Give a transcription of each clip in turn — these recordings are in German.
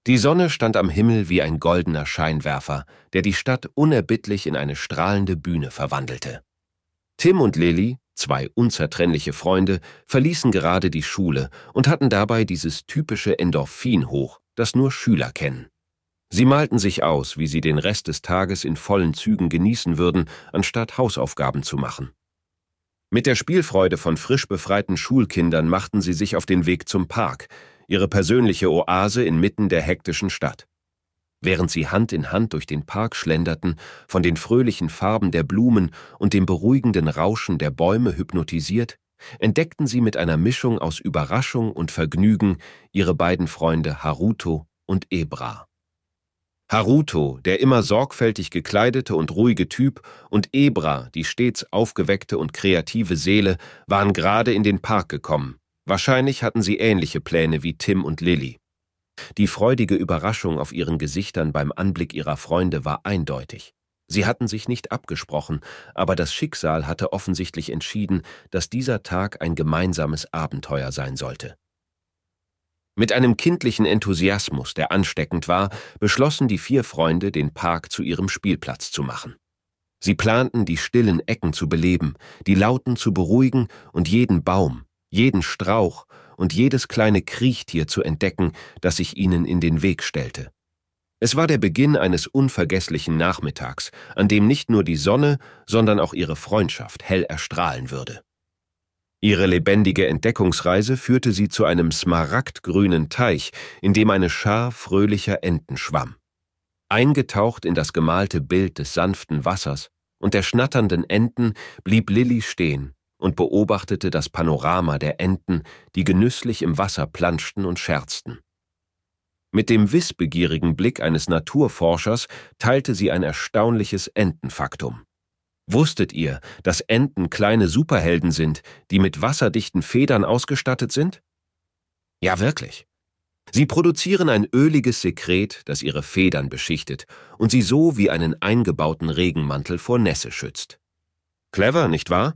Die Sonne stand am Himmel wie ein goldener Scheinwerfer, der die Stadt unerbittlich in eine strahlende Bühne verwandelte. Tim und Lilly, zwei unzertrennliche Freunde, verließen gerade die Schule und hatten dabei dieses typische Endorphin-Hoch, das nur Schüler kennen. Sie malten sich aus, wie sie den Rest des Tages in vollen Zügen genießen würden, anstatt Hausaufgaben zu machen. Mit der Spielfreude von frisch befreiten Schulkindern machten sie sich auf den Weg zum Park, ihre persönliche Oase inmitten der hektischen Stadt. Während sie Hand in Hand durch den Park schlenderten, von den fröhlichen Farben der Blumen und dem beruhigenden Rauschen der Bäume hypnotisiert, entdeckten sie mit einer Mischung aus Überraschung und Vergnügen ihre beiden Freunde Haruto und Ebra. Haruto, der immer sorgfältig gekleidete und ruhige Typ, und Ebra, die stets aufgeweckte und kreative Seele, waren gerade in den Park gekommen. Wahrscheinlich hatten sie ähnliche Pläne wie Tim und Lilly. Die freudige Überraschung auf ihren Gesichtern beim Anblick ihrer Freunde war eindeutig. Sie hatten sich nicht abgesprochen, aber das Schicksal hatte offensichtlich entschieden, dass dieser Tag ein gemeinsames Abenteuer sein sollte. Mit einem kindlichen Enthusiasmus, der ansteckend war, beschlossen die 4 Freunde, den Park zu ihrem Spielplatz zu machen. Sie planten, die stillen Ecken zu beleben, die Lauten zu beruhigen und jeden Baum, jeden Strauch und jedes kleine Kriechtier zu entdecken, das sich ihnen in den Weg stellte. Es war der Beginn eines unvergesslichen Nachmittags, an dem nicht nur die Sonne, sondern auch ihre Freundschaft hell erstrahlen würde. Ihre lebendige Entdeckungsreise führte sie zu einem smaragdgrünen Teich, in dem eine Schar fröhlicher Enten schwamm. Eingetaucht in das gemalte Bild des sanften Wassers und der schnatternden Enten blieb Lilly stehen und beobachtete das Panorama der Enten, die genüsslich im Wasser planschten und scherzten. Mit dem wissbegierigen Blick eines Naturforschers teilte sie ein erstaunliches Entenfaktum. Wusstet ihr, dass Enten kleine Superhelden sind, die mit wasserdichten Federn ausgestattet sind? Ja, wirklich. Sie produzieren ein öliges Sekret, das ihre Federn beschichtet und sie so wie einen eingebauten Regenmantel vor Nässe schützt. Clever, nicht wahr?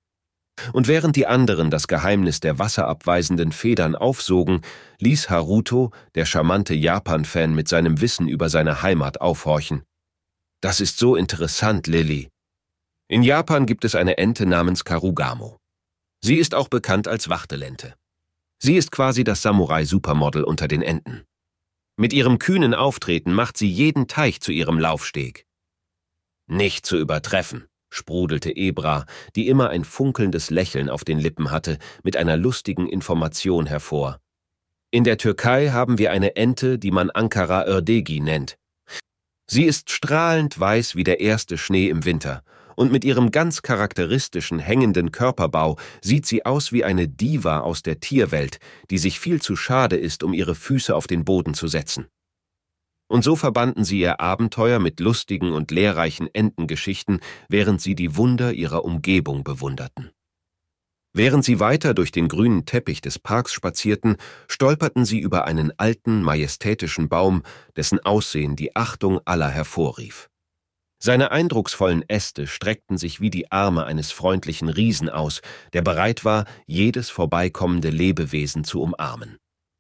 Und während die anderen das Geheimnis der wasserabweisenden Federn aufsogen, ließ Haruto, der charmante Japan-Fan, mit seinem Wissen über seine Heimat aufhorchen. Das ist so interessant, Lilly. In Japan gibt es eine Ente namens Karugamo. Sie ist auch bekannt als Wachtelente. Sie ist quasi das Samurai-Supermodel unter den Enten. Mit ihrem kühnen Auftreten macht sie jeden Teich zu ihrem Laufsteg. Nicht zu übertreffen, sprudelte Ebra, die immer ein funkelndes Lächeln auf den Lippen hatte, mit einer lustigen Information hervor. In der Türkei haben wir eine Ente, die man Ankara Ördegi nennt. Sie ist strahlend weiß wie der erste Schnee im Winter. Und mit ihrem ganz charakteristischen hängenden Körperbau sieht sie aus wie eine Diva aus der Tierwelt, die sich viel zu schade ist, um ihre Füße auf den Boden zu setzen. Und so verbanden sie ihr Abenteuer mit lustigen und lehrreichen Entengeschichten, während sie die Wunder ihrer Umgebung bewunderten. Während sie weiter durch den grünen Teppich des Parks spazierten, stolperten sie über einen alten, majestätischen Baum, dessen Aussehen die Achtung aller hervorrief. Seine eindrucksvollen Äste streckten sich wie die Arme eines freundlichen Riesen aus, der bereit war, jedes vorbeikommende Lebewesen zu umarmen.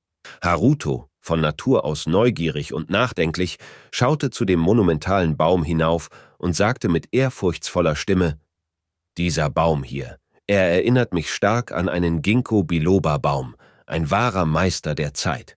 Haruto, von Natur aus neugierig und nachdenklich, schaute zu dem monumentalen Baum hinauf und sagte mit ehrfurchtsvoller Stimme: »Dieser Baum hier, er erinnert mich stark an einen Ginkgo-biloba-Baum, ein wahrer Meister der Zeit.«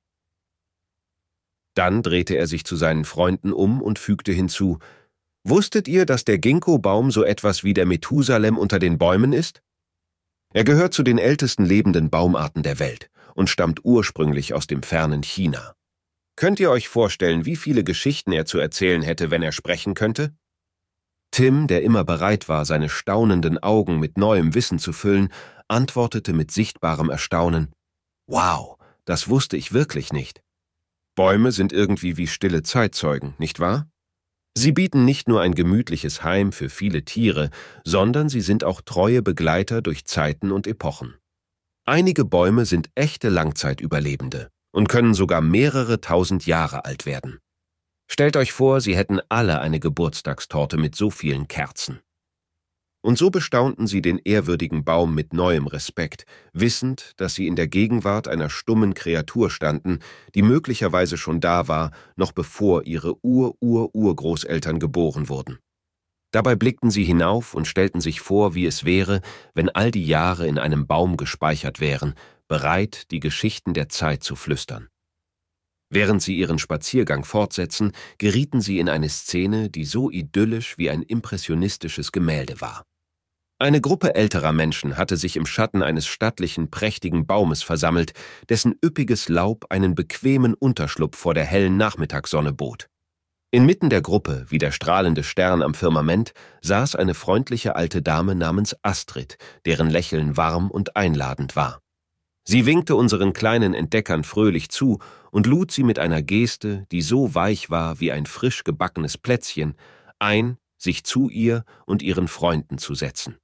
Dann drehte er sich zu seinen Freunden um und fügte hinzu: »Wusstet ihr, dass der Ginkgo-Baum so etwas wie der Methusalem unter den Bäumen ist? Er gehört zu den ältesten lebenden Baumarten der Welt und stammt ursprünglich aus dem fernen China. Könnt ihr euch vorstellen, wie viele Geschichten er zu erzählen hätte, wenn er sprechen könnte?« Tim, der immer bereit war, seine staunenden Augen mit neuem Wissen zu füllen, antwortete mit sichtbarem Erstaunen: »Wow, das wusste ich wirklich nicht. Bäume sind irgendwie wie stille Zeitzeugen, nicht wahr? Sie bieten nicht nur ein gemütliches Heim für viele Tiere, sondern sie sind auch treue Begleiter durch Zeiten und Epochen. Einige Bäume sind echte Langzeitüberlebende und können sogar mehrere tausend Jahre alt werden. Stellt euch vor, sie hätten alle eine Geburtstagstorte mit so vielen Kerzen.« Und so bestaunten sie den ehrwürdigen Baum mit neuem Respekt, wissend, dass sie in der Gegenwart einer stummen Kreatur standen, die möglicherweise schon da war, noch bevor ihre Urgroßeltern geboren wurden. Dabei blickten sie hinauf und stellten sich vor, wie es wäre, wenn all die Jahre in einem Baum gespeichert wären, bereit, die Geschichten der Zeit zu flüstern. Während sie ihren Spaziergang fortsetzen, gerieten sie in eine Szene, die so idyllisch wie ein impressionistisches Gemälde war. Eine Gruppe älterer Menschen hatte sich im Schatten eines stattlichen, prächtigen Baumes versammelt, dessen üppiges Laub einen bequemen Unterschlupf vor der hellen Nachmittagssonne bot. Inmitten der Gruppe, wie der strahlende Stern am Firmament, saß eine freundliche alte Dame namens Astrid, deren Lächeln warm und einladend war. Sie winkte unseren kleinen Entdeckern fröhlich zu und lud sie mit einer Geste, die so weich war wie ein frisch gebackenes Plätzchen, ein, sich zu ihr und ihren Freunden zu setzen.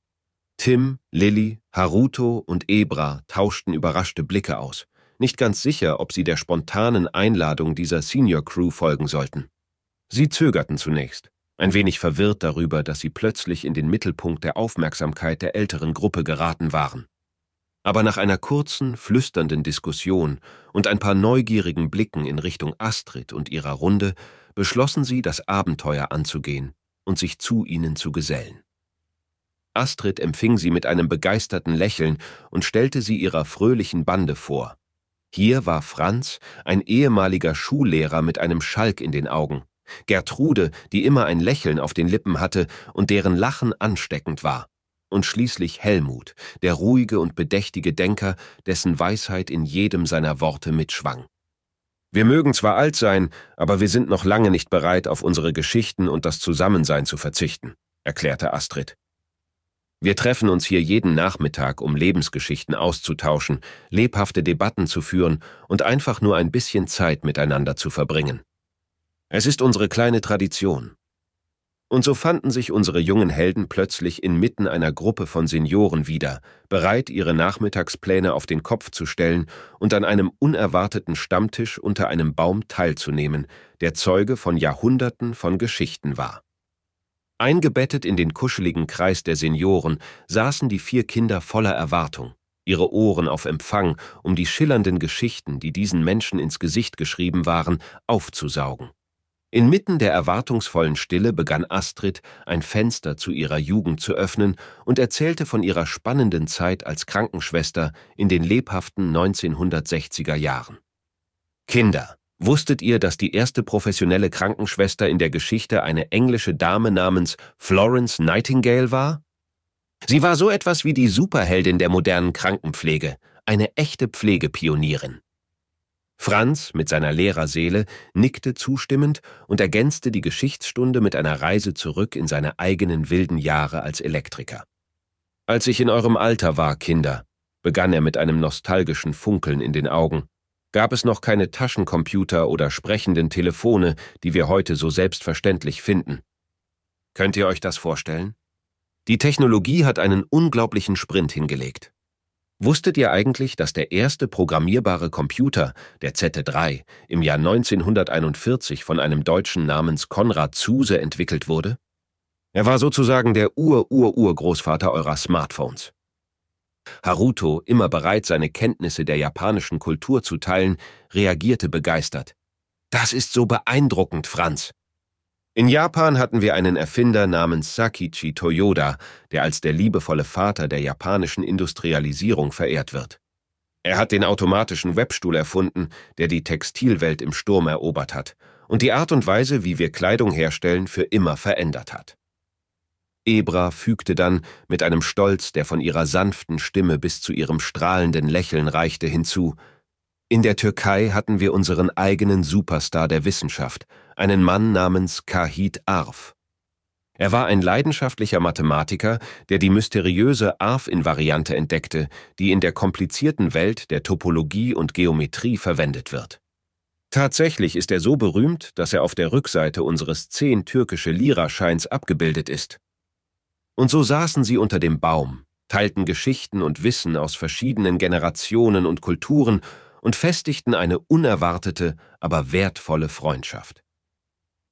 Tim, Lilly, Haruto und Ebra tauschten überraschte Blicke aus, nicht ganz sicher, ob sie der spontanen Einladung dieser Senior Crew folgen sollten. Sie zögerten zunächst, ein wenig verwirrt darüber, dass sie plötzlich in den Mittelpunkt der Aufmerksamkeit der älteren Gruppe geraten waren. Aber nach einer kurzen, flüsternden Diskussion und ein paar neugierigen Blicken in Richtung Astrid und ihrer Runde beschlossen sie, das Abenteuer anzugehen und sich zu ihnen zu gesellen. Astrid empfing sie mit einem begeisterten Lächeln und stellte sie ihrer fröhlichen Bande vor. Hier war Franz, ein ehemaliger Schullehrer mit einem Schalk in den Augen, Gertrude, die immer ein Lächeln auf den Lippen hatte und deren Lachen ansteckend war, und schließlich Helmut, der ruhige und bedächtige Denker, dessen Weisheit in jedem seiner Worte mitschwang. »Wir mögen zwar alt sein, aber wir sind noch lange nicht bereit, auf unsere Geschichten und das Zusammensein zu verzichten«, erklärte Astrid. »Wir treffen uns hier jeden Nachmittag, um Lebensgeschichten auszutauschen, lebhafte Debatten zu führen und einfach nur ein bisschen Zeit miteinander zu verbringen. Es ist unsere kleine Tradition.« Und so fanden sich unsere jungen Helden plötzlich inmitten einer Gruppe von Senioren wieder, bereit, ihre Nachmittagspläne auf den Kopf zu stellen und an einem unerwarteten Stammtisch unter einem Baum teilzunehmen, der Zeuge von Jahrhunderten von Geschichten war. Eingebettet in den kuscheligen Kreis der Senioren saßen die 4 Kinder voller Erwartung, ihre Ohren auf Empfang, um die schillernden Geschichten, die diesen Menschen ins Gesicht geschrieben waren, aufzusaugen. Inmitten der erwartungsvollen Stille begann Astrid, ein Fenster zu ihrer Jugend zu öffnen und erzählte von ihrer spannenden Zeit als Krankenschwester in den lebhaften 1960er Jahren. »Kinder, wusstet ihr, dass die erste professionelle Krankenschwester in der Geschichte eine englische Dame namens Florence Nightingale war? Sie war so etwas wie die Superheldin der modernen Krankenpflege, eine echte Pflegepionierin.« Franz mit seiner Lehrerseele nickte zustimmend und ergänzte die Geschichtsstunde mit einer Reise zurück in seine eigenen wilden Jahre als Elektriker. »Als ich in eurem Alter war, Kinder«, begann er mit einem nostalgischen Funkeln in den Augen, gab es noch keine Taschencomputer oder sprechenden Telefone, die wir heute so selbstverständlich finden. Könnt ihr euch das vorstellen? Die Technologie hat einen unglaublichen Sprint hingelegt. Wusstet ihr eigentlich, dass der erste programmierbare Computer, der ZT3, im Jahr 1941 von einem Deutschen namens Konrad Zuse entwickelt wurde? Er war sozusagen der Urgroßvater eurer Smartphones. Haruto, immer bereit, seine Kenntnisse der japanischen Kultur zu teilen, reagierte begeistert. »Das ist so beeindruckend, Franz!« In Japan hatten wir einen Erfinder namens Sakichi Toyoda, der als der liebevolle Vater der japanischen Industrialisierung verehrt wird. Er hat den automatischen Webstuhl erfunden, der die Textilwelt im Sturm erobert hat und die Art und Weise, wie wir Kleidung herstellen, für immer verändert hat. Ebra fügte dann, mit einem Stolz, der von ihrer sanften Stimme bis zu ihrem strahlenden Lächeln reichte, hinzu: In der Türkei hatten wir unseren eigenen Superstar der Wissenschaft, einen Mann namens Kahit Arf. Er war ein leidenschaftlicher Mathematiker, der die mysteriöse Arf-Invariante entdeckte, die in der komplizierten Welt der Topologie und Geometrie verwendet wird. Tatsächlich ist er so berühmt, dass er auf der Rückseite unseres 10 türkische Lira-Scheins abgebildet ist. Und so saßen sie unter dem Baum, teilten Geschichten und Wissen aus verschiedenen Generationen und Kulturen und festigten eine unerwartete, aber wertvolle Freundschaft.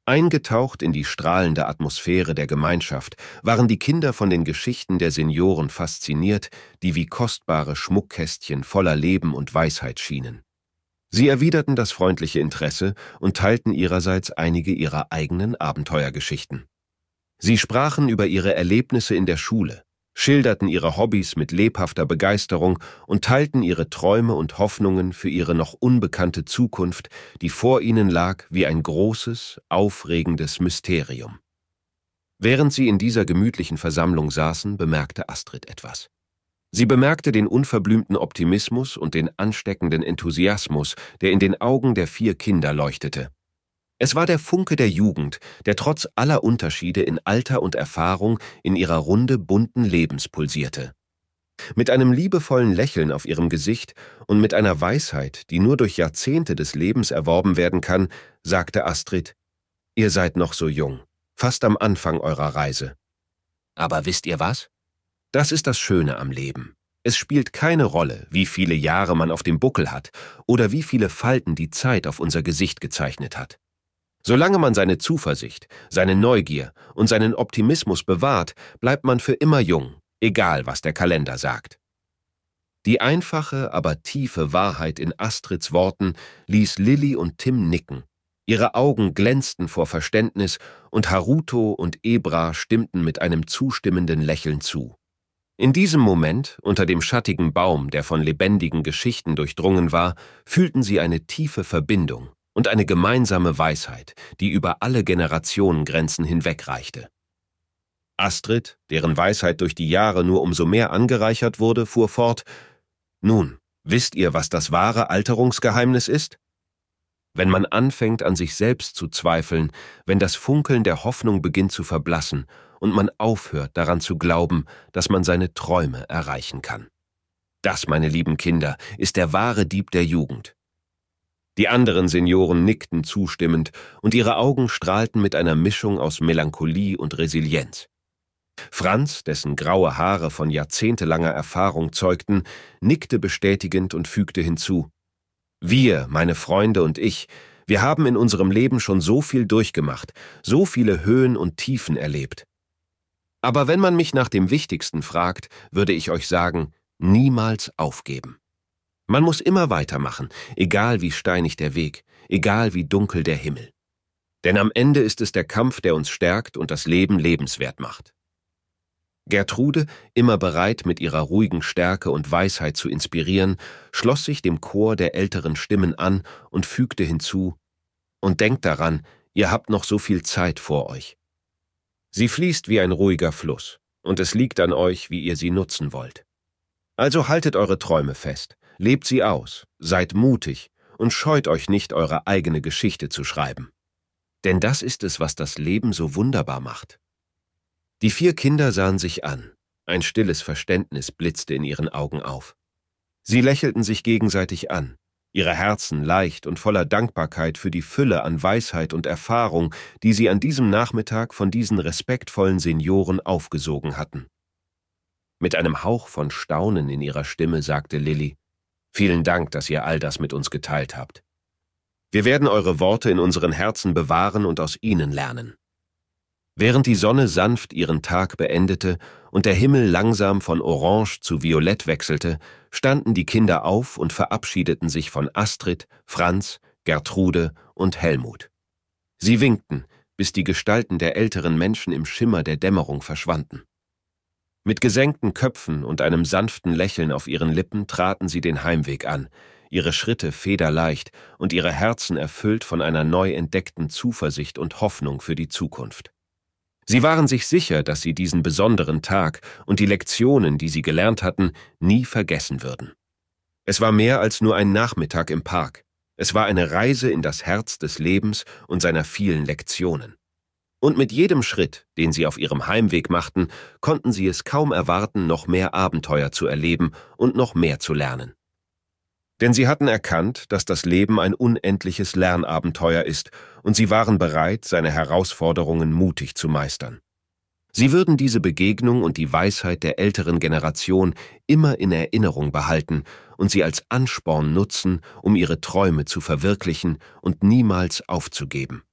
Eingetaucht in die strahlende Atmosphäre der Gemeinschaft waren die Kinder von den Geschichten der Senioren fasziniert, die wie kostbare Schmuckkästchen voller Leben und Weisheit schienen. Sie erwiderten das freundliche Interesse und teilten ihrerseits einige ihrer eigenen Abenteuergeschichten. Sie sprachen über ihre Erlebnisse in der Schule, schilderten ihre Hobbys mit lebhafter Begeisterung und teilten ihre Träume und Hoffnungen für ihre noch unbekannte Zukunft, die vor ihnen lag wie ein großes, aufregendes Mysterium. Während sie in dieser gemütlichen Versammlung saßen, bemerkte Astrid etwas. Sie bemerkte den unverblümten Optimismus und den ansteckenden Enthusiasmus, der in den Augen der 4 Kinder leuchtete. Es war der Funke der Jugend, der trotz aller Unterschiede in Alter und Erfahrung in ihrer Runde bunten Lebens pulsierte. Mit einem liebevollen Lächeln auf ihrem Gesicht und mit einer Weisheit, die nur durch Jahrzehnte des Lebens erworben werden kann, sagte Astrid: »Ihr seid noch so jung, fast am Anfang eurer Reise. Aber wisst ihr was? Das ist das Schöne am Leben. Es spielt keine Rolle, wie viele Jahre man auf dem Buckel hat oder wie viele Falten die Zeit auf unser Gesicht gezeichnet hat. Solange man seine Zuversicht, seine Neugier und seinen Optimismus bewahrt, bleibt man für immer jung, egal was der Kalender sagt.« Die einfache, aber tiefe Wahrheit in Astrids Worten ließ Lilli und Tim nicken. Ihre Augen glänzten vor Verständnis und Haruto und Ebra stimmten mit einem zustimmenden Lächeln zu. In diesem Moment, unter dem schattigen Baum, der von lebendigen Geschichten durchdrungen war, fühlten sie eine tiefe Verbindung und eine gemeinsame Weisheit, die über alle Generationengrenzen hinwegreichte. Astrid, deren Weisheit durch die Jahre nur umso mehr angereichert wurde, fuhr fort: »Nun, wisst ihr, was das wahre Alterungsgeheimnis ist? Wenn man anfängt, an sich selbst zu zweifeln, wenn das Funkeln der Hoffnung beginnt zu verblassen und man aufhört, daran zu glauben, dass man seine Träume erreichen kann. Das, meine lieben Kinder, ist der wahre Dieb der Jugend.« Die anderen Senioren nickten zustimmend und ihre Augen strahlten mit einer Mischung aus Melancholie und Resilienz. Franz, dessen graue Haare von jahrzehntelanger Erfahrung zeugten, nickte bestätigend und fügte hinzu: »Wir, meine Freunde und ich, wir haben in unserem Leben schon so viel durchgemacht, so viele Höhen und Tiefen erlebt. Aber wenn man mich nach dem Wichtigsten fragt, würde ich euch sagen: niemals aufgeben. Man muss immer weitermachen, egal wie steinig der Weg, egal wie dunkel der Himmel. Denn am Ende ist es der Kampf, der uns stärkt und das Leben lebenswert macht.« Gertrude, immer bereit, mit ihrer ruhigen Stärke und Weisheit zu inspirieren, schloss sich dem Chor der älteren Stimmen an und fügte hinzu: »Und denkt daran, ihr habt noch so viel Zeit vor euch. Sie fließt wie ein ruhiger Fluss, und es liegt an euch, wie ihr sie nutzen wollt. Also haltet eure Träume fest, lebt sie aus, seid mutig und scheut euch nicht, eure eigene Geschichte zu schreiben. Denn das ist es, was das Leben so wunderbar macht.« Die 4 Kinder sahen sich an. Ein stilles Verständnis blitzte in ihren Augen auf. Sie lächelten sich gegenseitig an, ihre Herzen leicht und voller Dankbarkeit für die Fülle an Weisheit und Erfahrung, die sie an diesem Nachmittag von diesen respektvollen Senioren aufgesogen hatten. Mit einem Hauch von Staunen in ihrer Stimme sagte Lilli: »Vielen Dank, dass ihr all das mit uns geteilt habt. Wir werden eure Worte in unseren Herzen bewahren und aus ihnen lernen.« Während die Sonne sanft ihren Tag beendete und der Himmel langsam von Orange zu Violett wechselte, standen die Kinder auf und verabschiedeten sich von Astrid, Franz, Gertrude und Helmut. Sie winkten, bis die Gestalten der älteren Menschen im Schimmer der Dämmerung verschwanden. Mit gesenkten Köpfen und einem sanften Lächeln auf ihren Lippen traten sie den Heimweg an, ihre Schritte federleicht und ihre Herzen erfüllt von einer neu entdeckten Zuversicht und Hoffnung für die Zukunft. Sie waren sich sicher, dass sie diesen besonderen Tag und die Lektionen, die sie gelernt hatten, nie vergessen würden. Es war mehr als nur ein Nachmittag im Park. Es war eine Reise in das Herz des Lebens und seiner vielen Lektionen. Und mit jedem Schritt, den sie auf ihrem Heimweg machten, konnten sie es kaum erwarten, noch mehr Abenteuer zu erleben und noch mehr zu lernen. Denn sie hatten erkannt, dass das Leben ein unendliches Lernabenteuer ist, und sie waren bereit, seine Herausforderungen mutig zu meistern. Sie würden diese Begegnung und die Weisheit der älteren Generation immer in Erinnerung behalten und sie als Ansporn nutzen, um ihre Träume zu verwirklichen und niemals aufzugeben.